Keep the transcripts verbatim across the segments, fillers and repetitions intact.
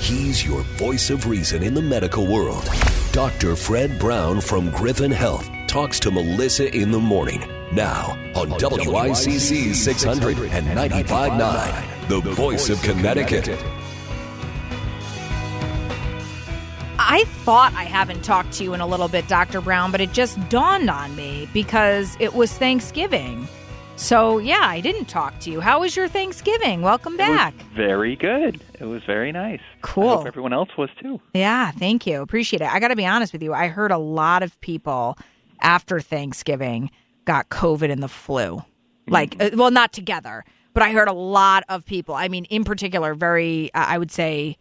He's your voice of reason in the medical world. Doctor Fred Brown from Griffin Health talks to Melissa in the morning. Now on, on W I C C six hundred and ninety-five point nine, the voice of Connecticut. I thought I haven't talked to you in a little bit, Doctor Brown, but it just dawned on me because it was Thanksgiving. So, yeah, I didn't talk to you. How was your Thanksgiving? Welcome back. It was very good. It was very nice. Cool. I hope everyone else was, too. Yeah, thank you. Appreciate it. I got to be honest with you. I heard a lot of people after Thanksgiving got COVID and the flu. Like, mm-hmm. uh, well, not together, but I heard a lot of people. I mean, in particular, very, uh, I would say,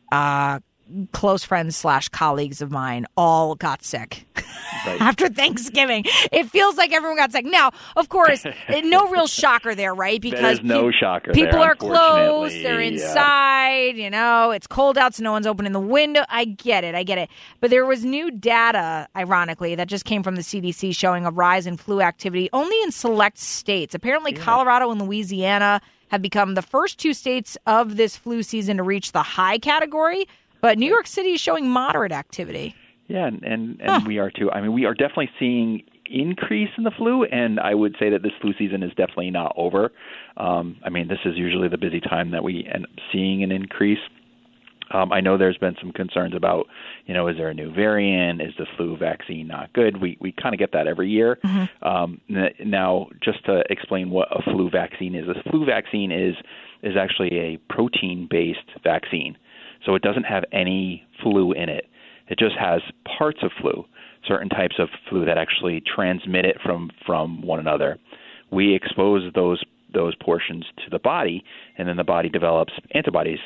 uh, close friends slash colleagues of mine all got sick right. after Thanksgiving. It feels like everyone got sick. Now, of course, no real shocker there, right? Because There's no pe- shocker people there, are close, they're inside, yeah. you know, it's cold out, so no one's opening the window. I get it, I get it. But there was new data, ironically, that just came from the C D C showing a rise in flu activity only in select states. Apparently, yeah. Colorado and Louisiana have become the first two states of this flu season to reach the high category. But New York City is showing moderate activity. Yeah, and, and, and huh. we are too. I mean, we are definitely seeing increase in the flu, and I would say that this flu season is definitely not over. Um, I mean, this is usually the busy time that we end up seeing an increase. Um, I know there's been some concerns about, you know, is there a new variant? Is the flu vaccine not good? We we kind of get that every year. Mm-hmm. Um, n- now, just to explain what a flu vaccine is, a flu vaccine is is actually a protein-based vaccine. So it doesn't have any flu in it. It just has parts of flu, certain types of flu that actually transmit it from, from one another. We expose those those portions to the body, and then the body develops antibodies.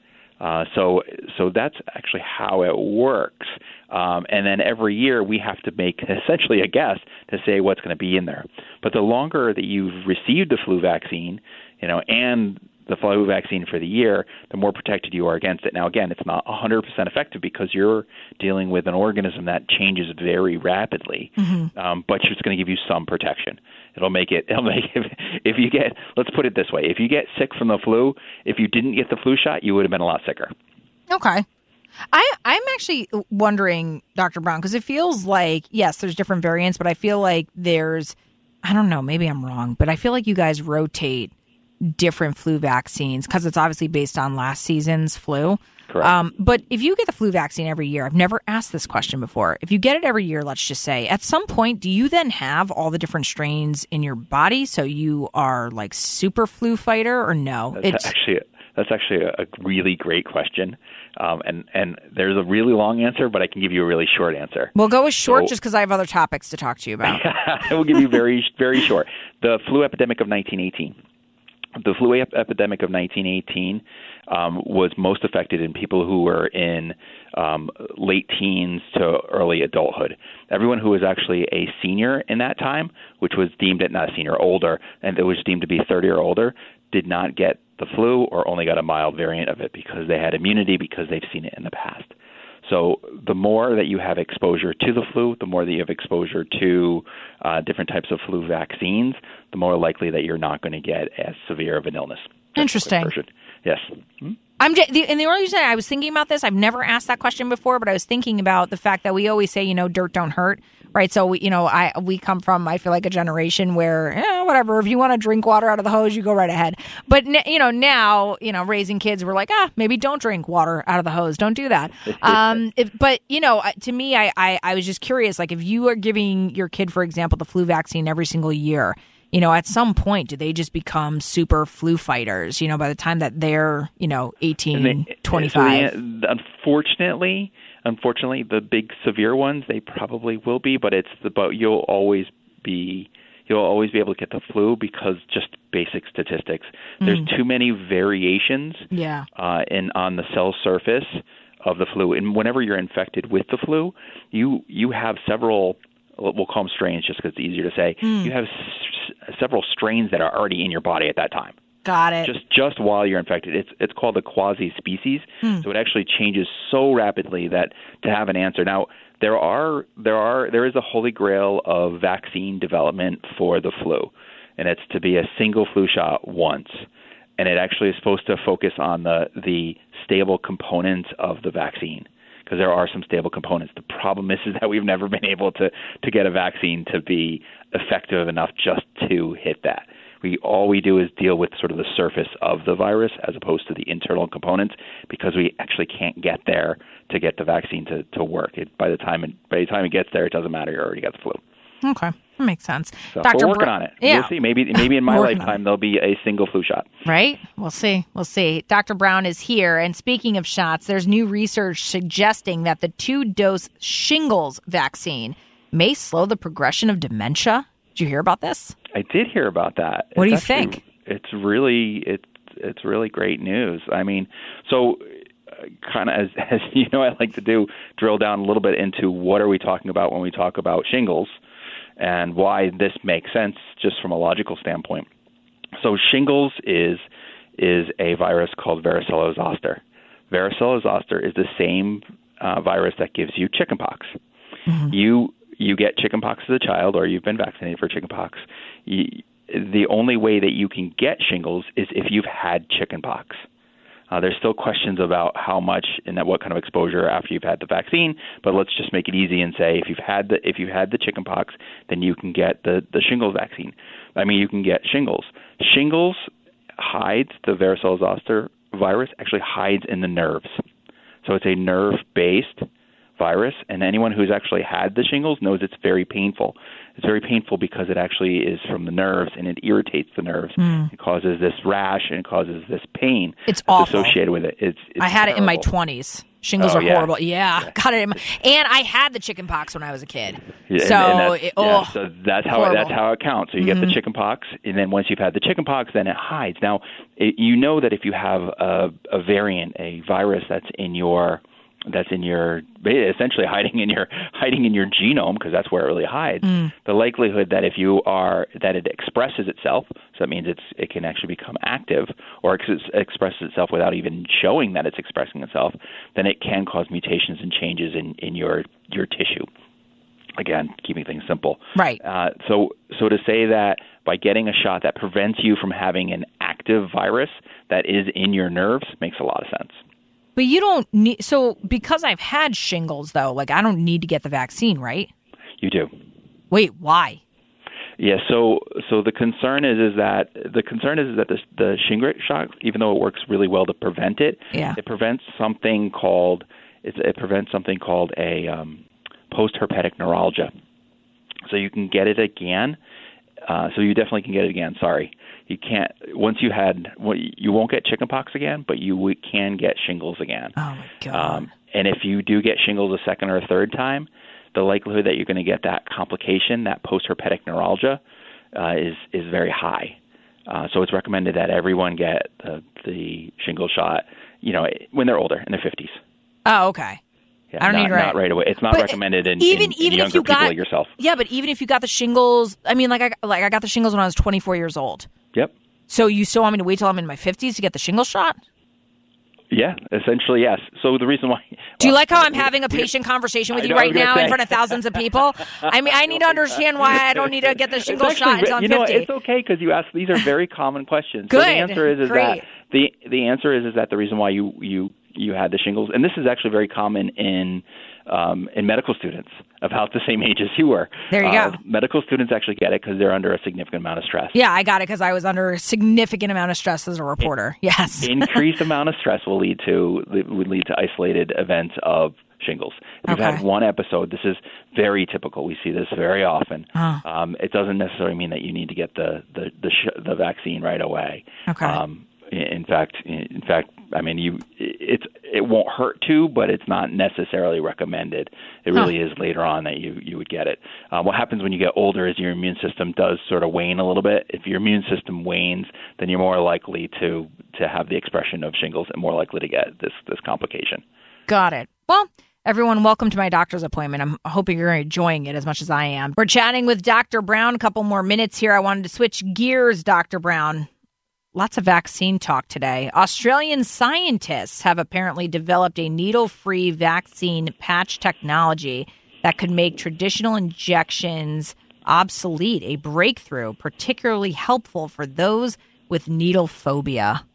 Uh, so so that's actually how it works. Um, and then every year we have to make essentially a guess to say what's going to be in there. But the longer that you've received the flu vaccine, you know, and the flu vaccine for the year, the more protected you are against it. Now, again, it's not one hundred percent effective because you're dealing with an organism that changes very rapidly, mm-hmm. um, but it's going to give you some protection. It'll make it, it'll make it, if you get, let's put it this way, if you get sick from the flu, if you didn't get the flu shot, you would have been a lot sicker. Okay. I, I'm actually wondering, Doctor Brown, because it feels like, yes, there's different variants, but I feel like there's, I don't know, maybe I'm wrong, but I feel like you guys rotate different flu vaccines because it's obviously based on last season's flu. Correct. Um, but if you get the flu vaccine every year, I've never asked this question before. If you get it every year, let's just say, at some point, do you then have all the different strains in your body so you are like super flu fighter or no? That's it's actually that's actually a really great question. Um, and, and there's a really long answer, but I can give you a really short answer. We'll go with short so, just because I have other topics to talk to you about. I will give you very, very short. The flu epidemic of nineteen eighteen. The flu ep- epidemic of nineteen eighteen um, was most affected in people who were in um, late teens to early adulthood. Everyone who was actually a senior in that time, which was deemed, not a senior, older, and it was deemed to be thirty or older, did not get the flu or only got a mild variant of it because they had immunity because they've seen it in the past. So the more that you have exposure to the flu, the more that you have exposure to uh, different types of flu vaccines, the more likely that you're not going to get as severe of an illness. Interesting. Yes. Hmm? I'm just, the, and the only reason I was thinking about this, I've never asked that question before, but I was thinking about the fact that we always say, you know, dirt don't hurt, right? So, we, you know, I we come from, I feel like, a generation where, eh, whatever, if you want to drink water out of the hose, you go right ahead. But, you know, now, you know, raising kids, we're like, ah, maybe don't drink water out of the hose. Don't do that. um, if, but, you know, to me, I, I, I was just curious, like, if you are giving your kid, for example, the flu vaccine every single year, you know, at some point, do they just become super flu fighters, you know, by the time that they're, you know, eighteen, they, twenty-five? So the, unfortunately, unfortunately, the big severe ones, they probably will be, but it's the, but you'll always be, you'll always be able to get the flu because just basic statistics. There's mm. too many variations yeah. uh, in on the cell surface of the flu. And whenever you're infected with the flu, you you have several, we'll call them strains just because it's easier to say, mm. you have s- several strains that are already in your body at that time. Got it. Just just while you're infected. It's it's called the quasi-species. Mm. So it actually changes so rapidly that to have an answer. Now, there are there are there is a holy grail of vaccine development for the flu, and it's to be a single flu shot once. and it actually is supposed to focus on the the stable components of the vaccine, because there are some stable components. The problem is, is that we've never been able to, to get a vaccine to be effective enough just to hit that. We all we do is deal with sort of the surface of the virus as opposed to the internal components, because we actually can't get there to get the vaccine to, to work. It, by the time it, by the time it gets there, it doesn't matter. You already got the flu. Okay, that makes sense. So Doctor we're working Br- on it. Yeah. We'll see. Maybe maybe in my Working lifetime there'll be a single flu shot. Right? We'll see. We'll see. Doctor Brown is here. And speaking of shots, there's new research suggesting that the two-dose shingles vaccine may slow the progression of dementia. Did you hear about this? I did hear about that. What do you It's actually- think? It's really it's it's really great news. I mean, so uh, kind of as as you know, I like to do drill down a little bit into what are we talking about when we talk about shingles, and why this makes sense just from a logical standpoint. So shingles is is a virus called varicella zoster. Varicella zoster is the same uh, virus that gives you chickenpox. Mm-hmm. You you get chickenpox as a child, or you've been vaccinated for chickenpox. You, the only way that you can get shingles is if you've had chickenpox. Uh, there's still questions about how much and at what kind of exposure after you've had the vaccine, but let's just make it easy and say if you've had the if you've had the chickenpox, then you can get the, the shingles vaccine. I mean, you can get shingles. Shingles hides the varicella zoster virus, actually hides in the nerves. So it's a nerve-based virus, and anyone who's actually had the shingles knows it's very painful. It's very painful because it actually is from the nerves, and it irritates the nerves. Mm. It causes this rash, and it causes this pain. It's awful. Associated with it. It's, it's I had terrible. it in my twenties. Shingles oh, are yeah. horrible. Yeah, yeah. Got it. In my, and I had the chicken pox when I was a kid. Yeah, so, and, and that's, it, yeah, oh, so that's how horrible. it, that's how it counts. So you mm-hmm. get the chicken pox, and then once you've had the chicken pox, then it hides. Now, it, you know that if you have a, a variant, a virus that's in your that's in your essentially hiding in your hiding in your genome, because that's where it really hides. Mm. The likelihood that if you are that it expresses itself, so that means it's it can actually become active, or ex- expresses itself without even showing that it's expressing itself, then it can cause mutations and changes in, in your your tissue. Again, keeping things simple. Right. Uh, so so to say that by getting a shot that prevents you from having an active virus that is in your nerves makes a lot of sense. But you don't need, so because I've had shingles, though, like I don't need to get the vaccine, right? You do. Wait, why? Yeah, so so the concern is is that the concern is, is that the the Shingrix shot, even though it works really well to prevent it, yeah. it prevents something called it, it prevents something called a um, post-herpetic neuralgia. So you can get it again. Uh, so you definitely can get it again. Sorry. You can't, once you had, you won't get chickenpox again, but you can get shingles again. Oh, my God. Um, and if you do get shingles a second or a third time, the likelihood that you're going to get that complication, that post-herpetic neuralgia, uh, is, is very high. Uh, so it's recommended that everyone get the, the shingle shot, you know, when they're older, in their fifties. Oh, okay. Yeah, I don't not, need right. not right away. It's not but recommended in, even, in, in even younger if you people got, like yourself. Yeah, but even if you got the shingles, I mean, like I, like I got the shingles when I was twenty-four years old. Yep. So you still want me to wait till I'm in my fifties to get the shingle shot? Yeah, essentially, yes. So the reason why... Do you well, like how I'm we, having a we, patient conversation with I you know, right now say. in front of thousands of people? I mean, I need to understand why I don't need to get the shingle actually, shot until I'm you know, fifty. It's okay because you ask. These are very common questions. Good. So the answer is, is Great. that the the answer is is that the reason why you you you had the shingles, and this is actually very common in um, in medical students about the same age as you were. There you uh, go. Medical students actually get it because they're under a significant amount of stress. Yeah, I got it because I was under a significant amount of stress as a reporter. Yes. Increased amount of stress will lead to would lead to isolated events of shingles. If okay. you've had one episode, this is very typical. We see this very often. Huh. Um, it doesn't necessarily mean that you need to get the the the, sh- the vaccine right away. Okay. Um, in fact, in fact, I mean, you it's it won't hurt to, but it's not necessarily recommended. It really huh. is later on that you, you would get it. Uh, what happens when you get older is your immune system does sort of wane a little bit. If your immune system wanes, then you're more likely to to have the expression of shingles and more likely to get this this complication. Got it. Well, everyone, welcome to my doctor's appointment. I'm hoping you're enjoying it as much as I am. We're chatting with Doctor Brown. A couple more minutes here. I wanted to switch gears, Doctor Brown. Lots of vaccine talk today. Australian scientists have apparently developed a needle-free vaccine patch technology that could make traditional injections obsolete, a breakthrough particularly helpful for those with needle phobia.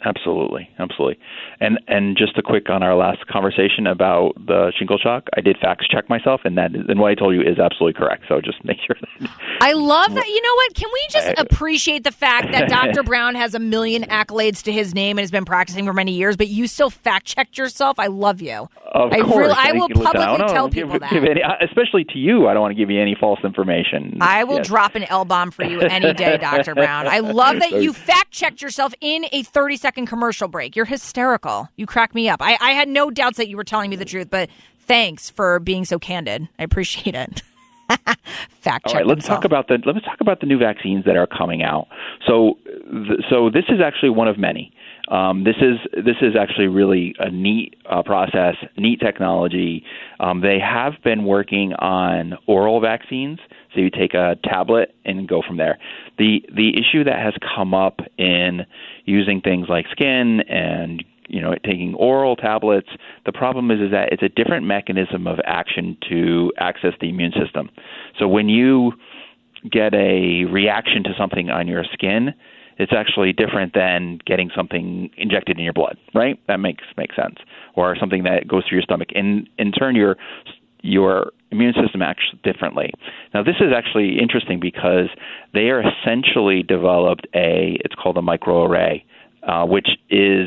Absolutely, absolutely. And and just a quick on our last conversation about the shingle shock, I did fact check myself, and that and what I told you is absolutely correct. So just make sure that. I love that. You know what? Can we just I, appreciate the fact that Doctor Brown has a million accolades to his name and has been practicing for many years, but you still fact checked yourself? I love you. Of I course. Really, I will listen, publicly I don't tell give, people that. Give any, especially to you, I don't want to give you any false information. I will yes. drop an L-bomb for you any day, Doctor Brown. I love that you fact checked yourself in a thirty-second commercial break. You're hysterical. You crack me up. I, I had no doubts that you were telling me the truth, but thanks for being so candid. I appreciate it. Fact check. All right, let's himself. talk about the let's talk about the new vaccines that are coming out. So, th- so this is actually one of many. Um, this is this is actually really a neat uh, process, neat technology. Um, they have been working on oral vaccines, so you take a tablet and go from there. The the issue that has come up in using things like skin and you know taking oral tablets, the problem is is that it's a different mechanism of action to access the immune system. So when you get a reaction to something on your skin, it's actually different than getting something injected in your blood, right? That makes makes sense. Or something that goes through your stomach. In in turn, your your immune system acts differently. Now, this is actually interesting because they are essentially developed a, it's called a microarray, uh, which is,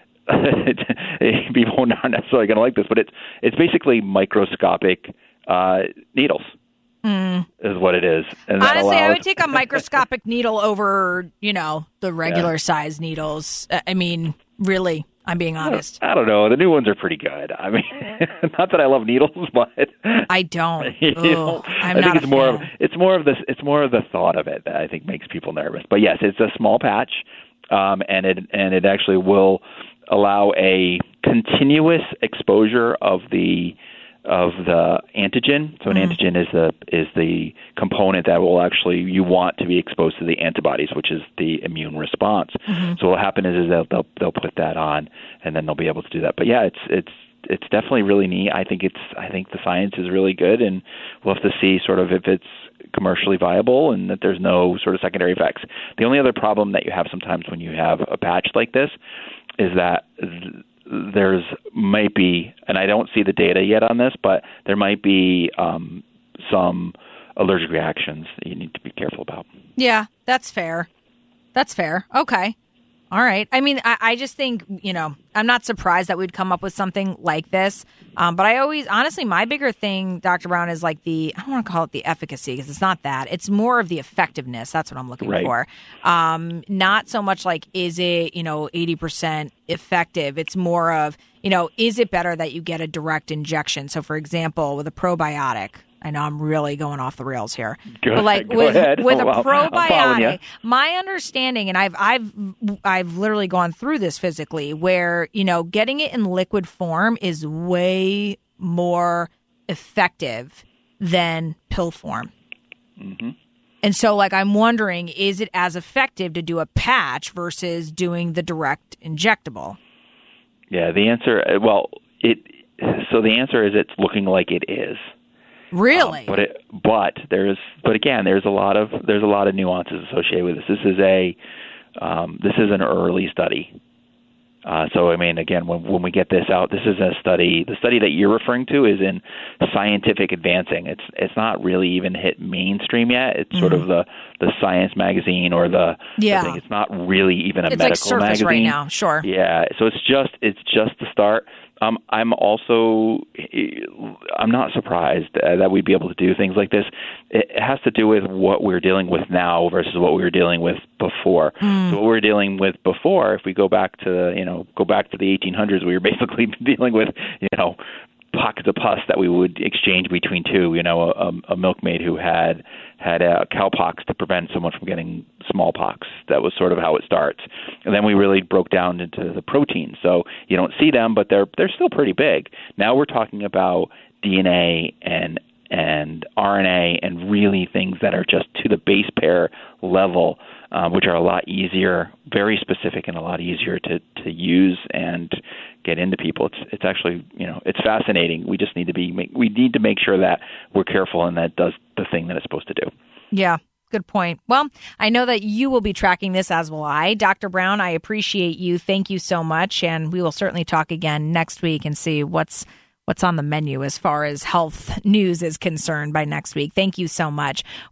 people are not necessarily going to like this, but it's it's basically microscopic uh, needles. Mm. Is what it is. And honestly, allows... I would take a microscopic needle over, you know, the regular yeah. size needles. I mean, really, I'm being honest. I don't, I don't know. The new ones are pretty good. I mean, not that I love needles, but I don't. you know, I'm I not think it's a more fan. of it's more of the it's more of the thought of it that I think makes people nervous. But yes, it's a small patch, um, and it and it actually will allow a continuous exposure of the of the antigen. So an mm-hmm. antigen is the is the component that will actually you want to be exposed to the antibodies, which is the immune response. Mm-hmm. So what will happen is, is they'll, they'll they'll put that on, and then they'll be able to do that. But yeah, it's it's it's definitely really neat. I think it's I think the science is really good, and we'll have to see sort of if it's commercially viable and that there's no sort of secondary effects. The only other problem that you have sometimes when you have a patch like this is that th- there's might be, and I don't see the data yet on this, but there might be um, some allergic reactions that you need to be careful about. Yeah, that's fair. That's fair. Okay. All right. I mean, I, I just think, you know, I'm not surprised that we'd come up with something like this. Um, but I always, honestly, my bigger thing, Doctor Brown, is like the, I don't want to call it the efficacy because it's not that. It's more of the effectiveness. That's what I'm looking right. for. Um, not so much like, is it, you know, eighty percent effective? It's more of, you know, is it better that you get a direct injection? So, for example, with a probiotic, I know I'm really going off the rails here. Go, but like go with ahead. with oh, a well, probiotic, my understanding, and I've I've I've literally gone through this physically, where you know getting it in liquid form is way more effective than pill form. Mm-hmm. And so, like, I'm wondering, is it as effective to do a patch versus doing the direct injectable? Yeah, the answer. Well, it. So the answer is it's looking like it is. Really? Um, but it, but there's but again there's a lot of there's a lot of nuances associated with this. This is a um, this is an early study. Uh, so I mean again when when we get this out, this is a study. The study that you're referring to is in Scientific Advancing. It's it's not really even hit mainstream yet. It's mm-hmm. sort of the, the Science magazine or the, yeah. the thing. It's not really even a it's medical like Surface magazine right now. Sure. Yeah. So it's just it's just the start. Um, I'm also I'm not surprised uh, that we'd be able to do things like this. It has to do with what we're dealing with now versus what we were dealing with before. Mm. So what we were dealing with before, if we go back to you know go back to the eighteen hundreds, we were basically dealing with you know pockets of pus that we would exchange between two. You know, a, a milkmaid who had had uh, cowpox to prevent someone from getting smallpox. That was sort of how it starts. And then we really broke down into the proteins. So you don't see them, but they're they're still pretty big. Now we're talking about D N A and and R N A and really things that are just to the base pair level, um, which are a lot easier, very specific, and a lot easier to, to use and get into people. It's it's actually you know it's fascinating. We just need to be we need to make sure that we're careful and that does the thing that it's supposed to do. Yeah. Good point. Well, I know that you will be tracking this, as will I. Doctor Brown, I appreciate you. Thank you so much. And we will certainly talk again next week and see what's what's on the menu as far as health news is concerned by next week. Thank you so much.